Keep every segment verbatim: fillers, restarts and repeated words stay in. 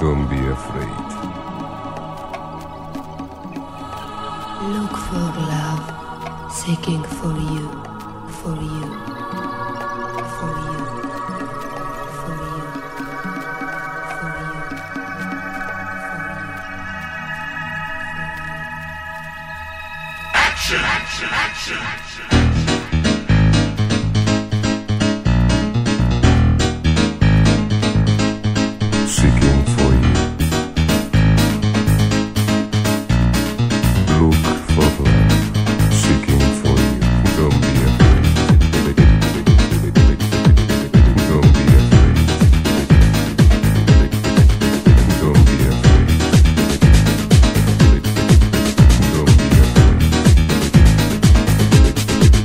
Don't be afraid. Look for love, seeking for you, for you, for you, for you, for you, for you. Action, action, action, action. Seeking for you. Look for love, seeking for you. Don't be afraid. Don't be afraid. Don't be afraid. Don't be afraid.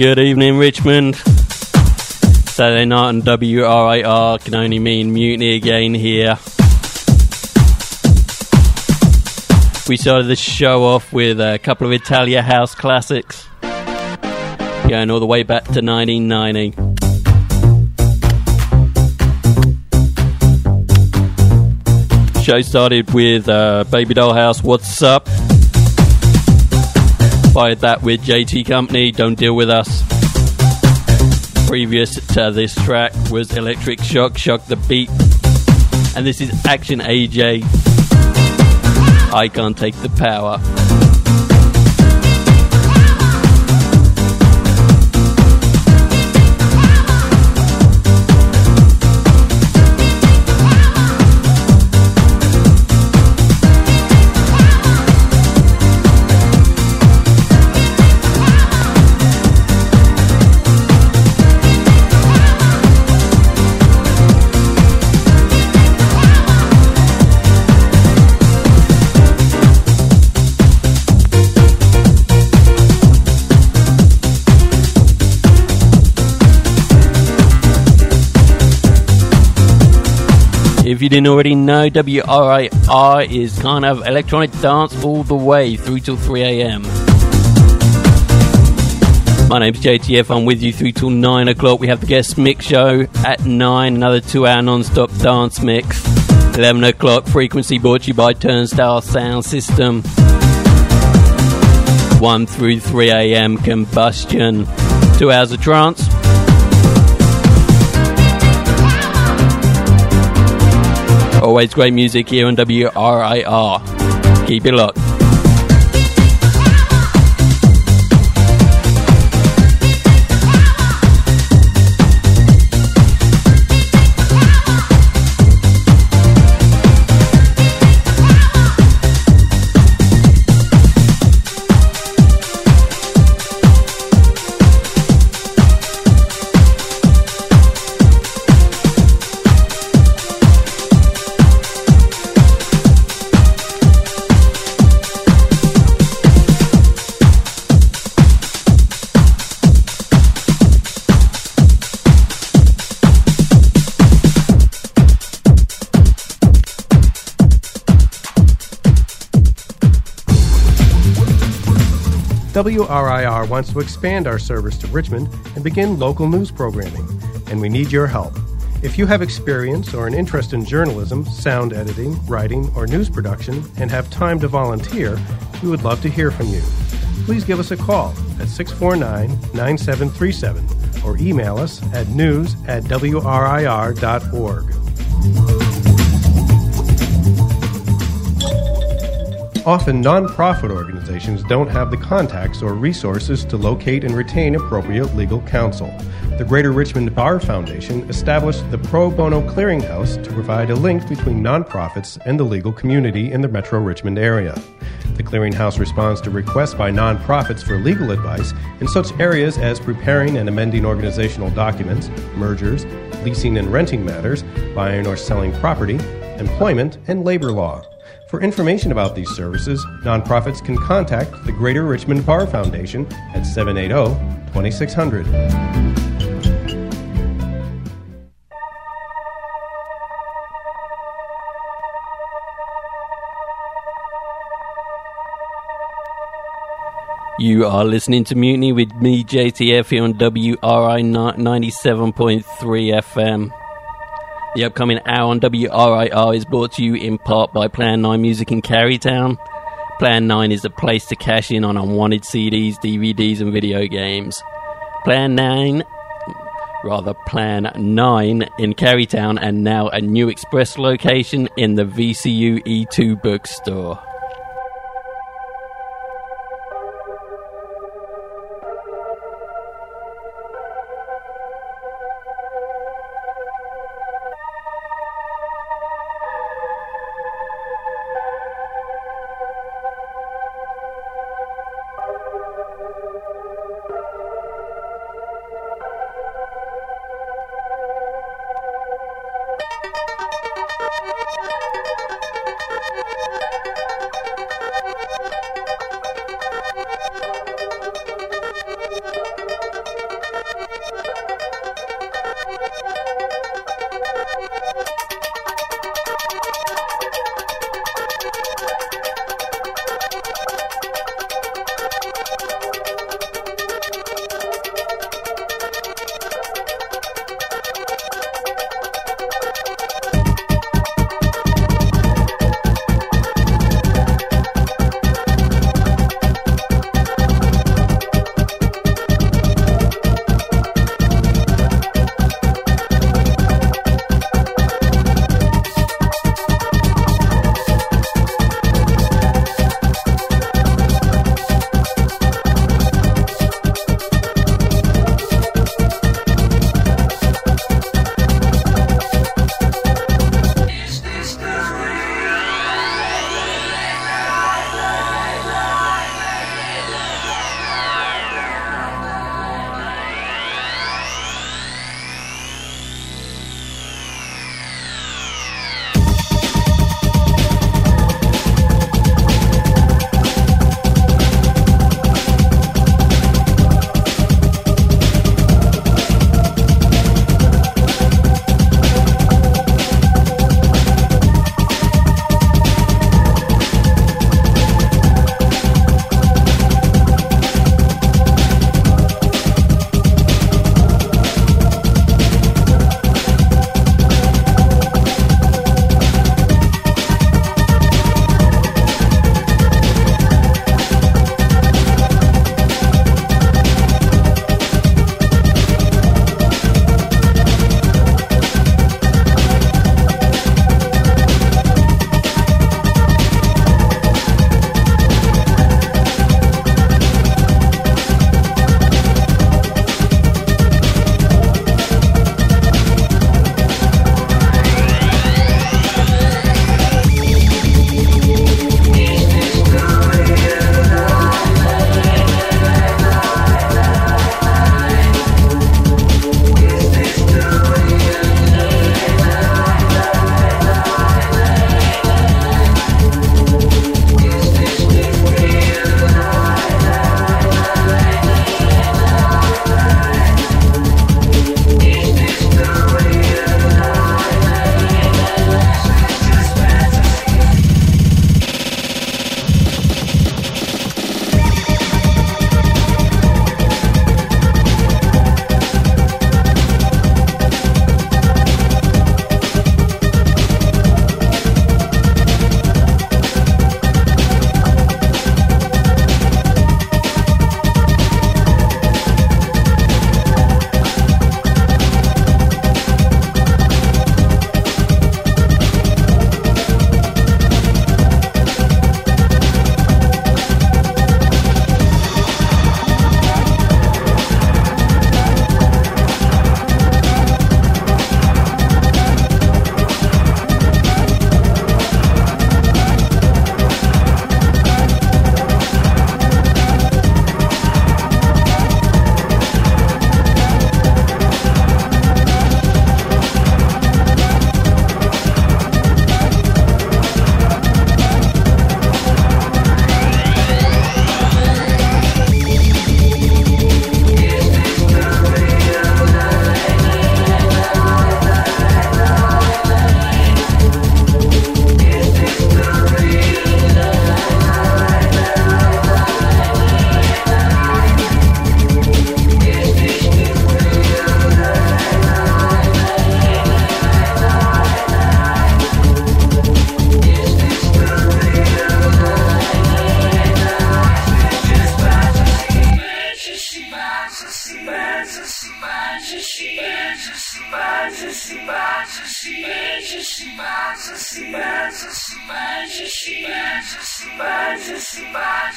Good evening, Richmond. Saturday night on W R I R can only mean mutiny again here. We started the show off with a couple of Italia house classics, going all the way back to nineteen ninety. Show started with uh, Baby Dollhouse, What's Up? Followed that with J T Company, Don't Deal With Us. Previous to this track was Electric Shock, Shock the Beat. And this is Action A J, I Can't Take the Power. If you didn't already know, W R I R is kind of electronic dance all the way through till three a.m. My name's J T F, I'm with you through till nine o'clock. We have the guest mix show at nine, another two hour non-stop dance mix. eleven o'clock, Frequency, brought to you by Turnstile Sound System. one through three a.m, Combustion. Two hours of trance. Always great music here on W R I R. Keep it locked. W R I R wants to expand our service to Richmond and begin local news programming, and we need your help. If you have experience or an interest in journalism, sound editing, writing, or news production, and have time to volunteer, we would love to hear from you. Please give us a call at six four nine, nine seven three seven or email us at news at W R I R dot org. Often, non-profit organizations don't have the contacts or resources to locate and retain appropriate legal counsel. The Greater Richmond Bar Foundation established the Pro Bono Clearinghouse to provide a link between nonprofits and the legal community in the Metro Richmond area. The Clearinghouse responds to requests by nonprofits for legal advice in such areas as preparing and amending organizational documents, mergers, leasing and renting matters, buying or selling property, employment, and labor law. For information about these services, nonprofits can contact the Greater Richmond Bar Foundation at seven eight zero, two six zero zero. You are listening to Mutiny with me, J T F, here on W R I ninety-seven point three F M. The upcoming hour on W R I R is brought to you in part by Plan nine Music in Carytown. Plan nine is a place to cash in on unwanted C Ds, D V Ds and video games. Plan nine, rather Plan nine in Carytown, and now a new express location in the V C U E two bookstore.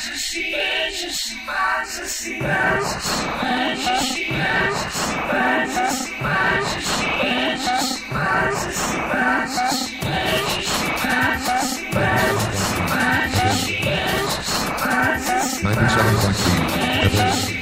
ninety-seven point three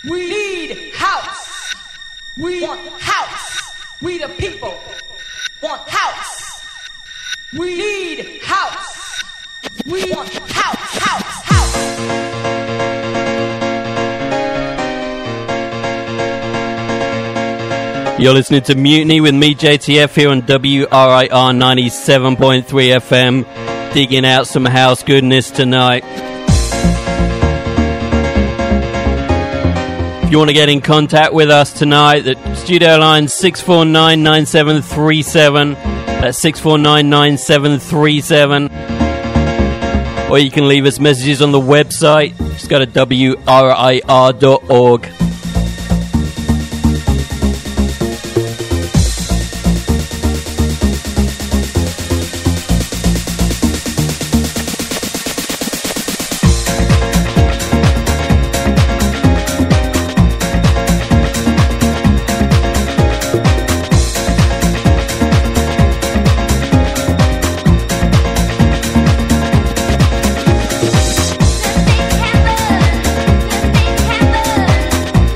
We need house. We want house. We the people want house. We need house. We want house, house, house. You're listening to Mutiny with me, J T F, here on W R I R ninety-seven point three F M, digging out some house goodness tonight. If you want to get in contact with us tonight, the studio line six four nine, nine seven three seven. That's six four nine, nine seven three seven. Or you can leave us messages on the website. Just go to W R I R dot org. Nothing happens.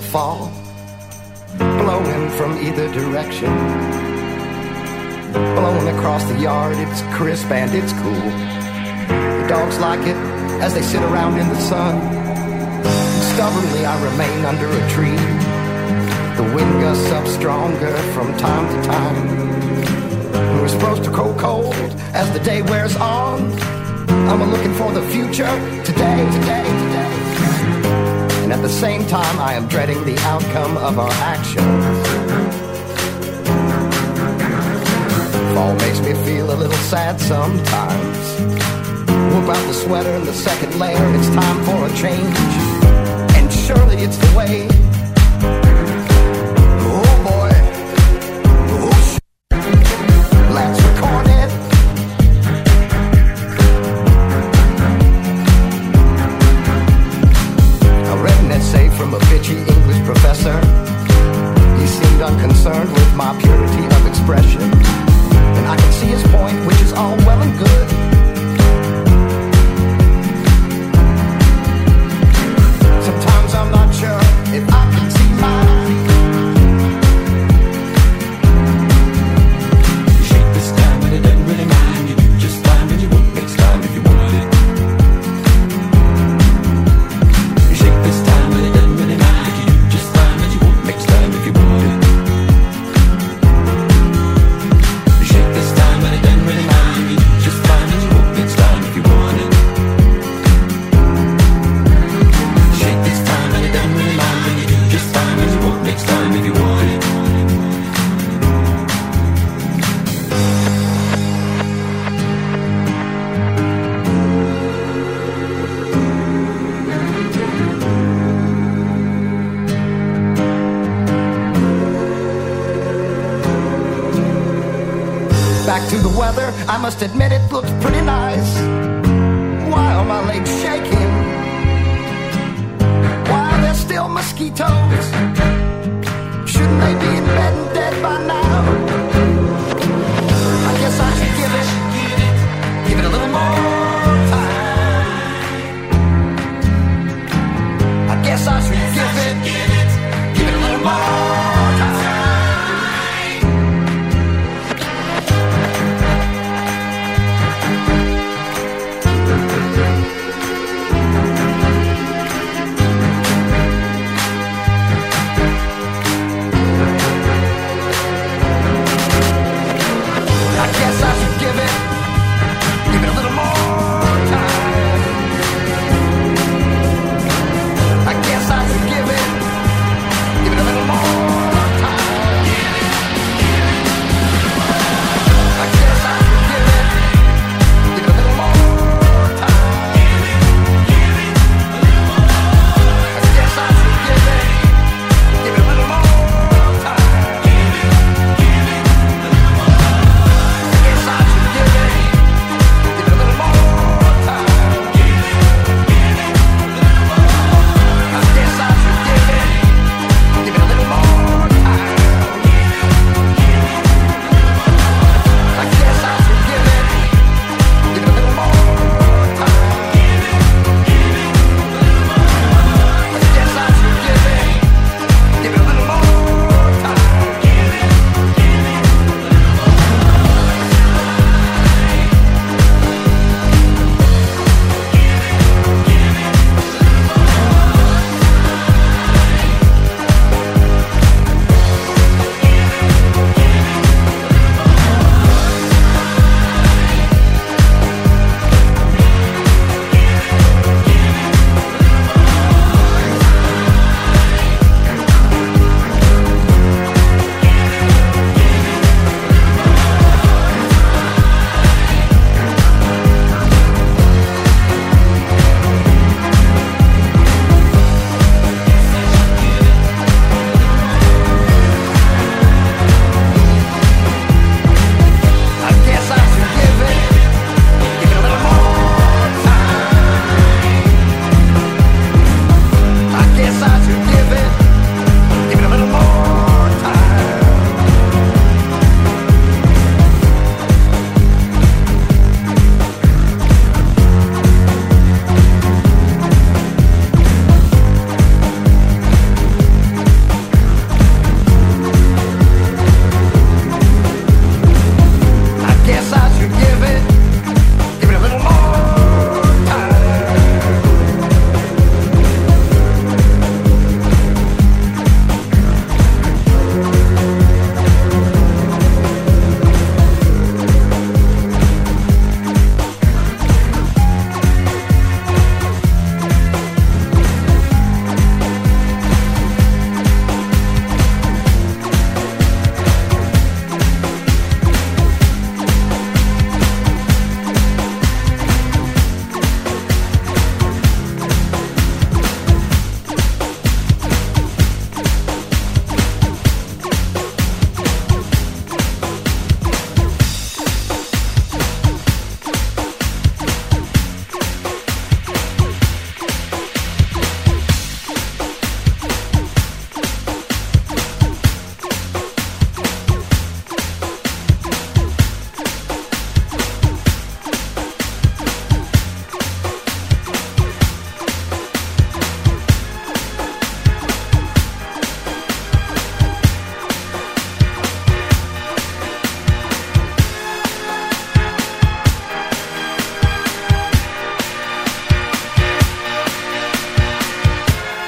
fall, blowing from either direction. Blowing across the yard, it's crisp and it's cool. The dogs like it as they sit around in the sun. And stubbornly I remain under a tree. The wind gusts up stronger from time to time. And we're supposed to grow cold as the day wears on. I'm looking for the future today, today, today. And at the same time I am dreading the outcome of our actions. Fall makes me feel a little sad sometimes. Whip out the sweater and the second layer, it's time for a change. And surely it's the way. Oh boy. Oh sh- Let's record it. I read an essay from a bitchy English professor. He seemed unconcerned with my purity of expression. And I can see his point, which is all well and good. Sometimes I'm not sure if I can see mine. You shake this time, but it doesn't really mind. You do just fine, but you won't next time if you want it. You shake this time, but it doesn't really mind. You do just fine, but you won't next time if you want it. This time, but it doesn't really matter. You do just fine, and you won't next time if you want it. Shake this time, but it doesn't really matter. You do just fine, and you won't next time if you want it. Back to the weather, I must admit it looks pretty nice. Why are my legs shaking? Why are there still mosquitoes? Shouldn't they be in bed and dead by now? I guess I should give it, give it a little more time. I guess I should give it, give it a little more time.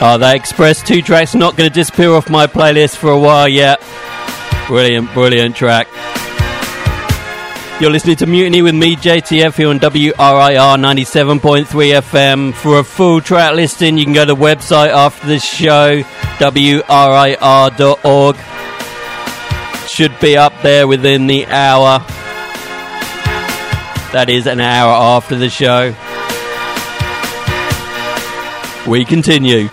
Oh, that Express two track's not going to disappear off my playlist for a while yet. Brilliant, brilliant track. You're listening to Mutiny with me, J T F, here on W R I R ninety-seven point three F M. For a full track listing, you can go to the website after this show, W R I R dot org. Should be up there within the hour. That is an hour after the show. We continue.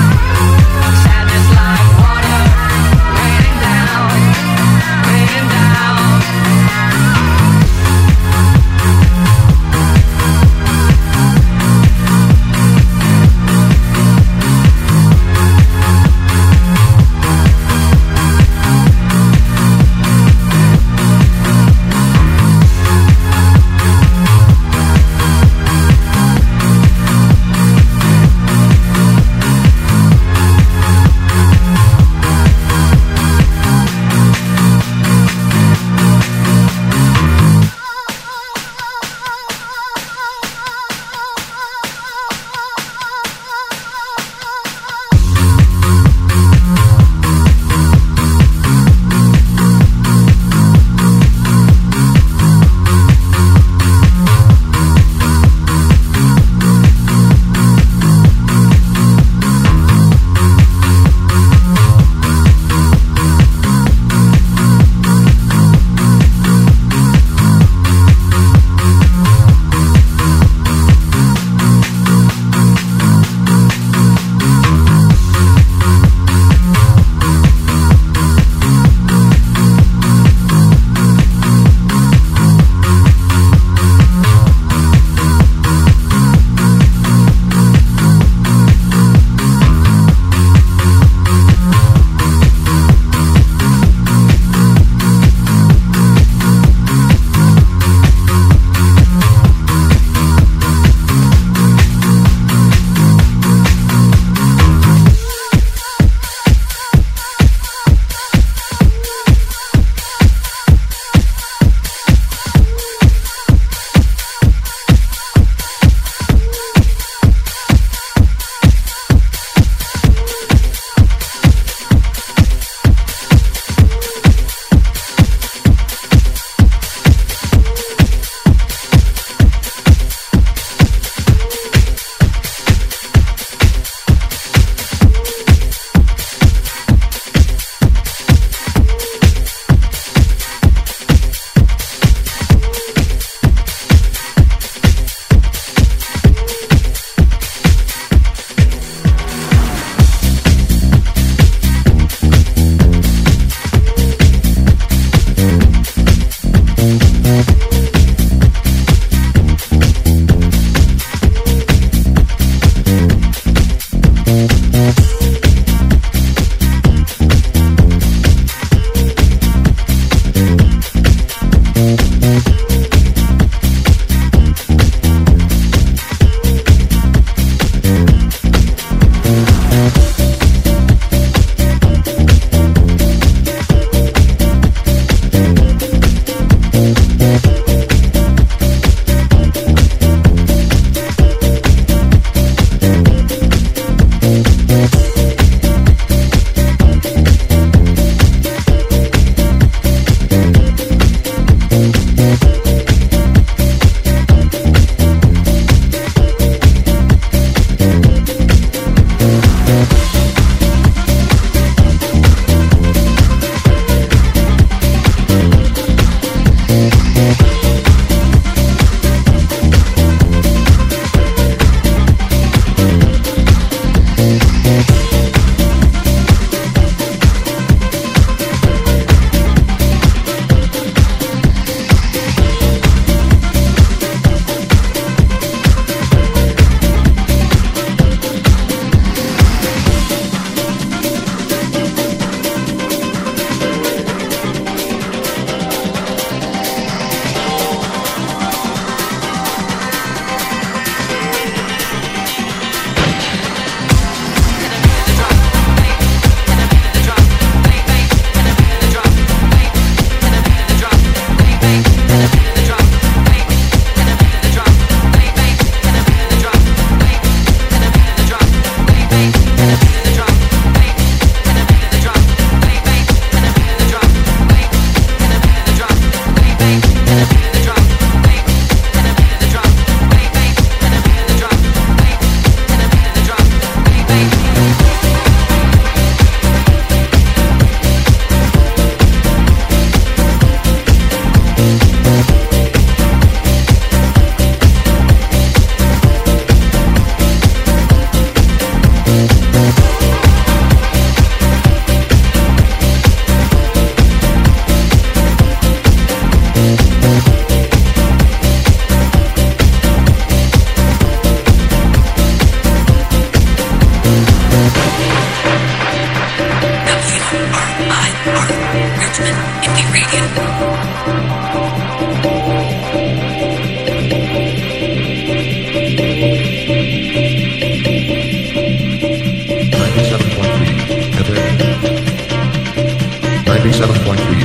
Down. Indie Radio. ninety-seven point three F M. ninety-seven point three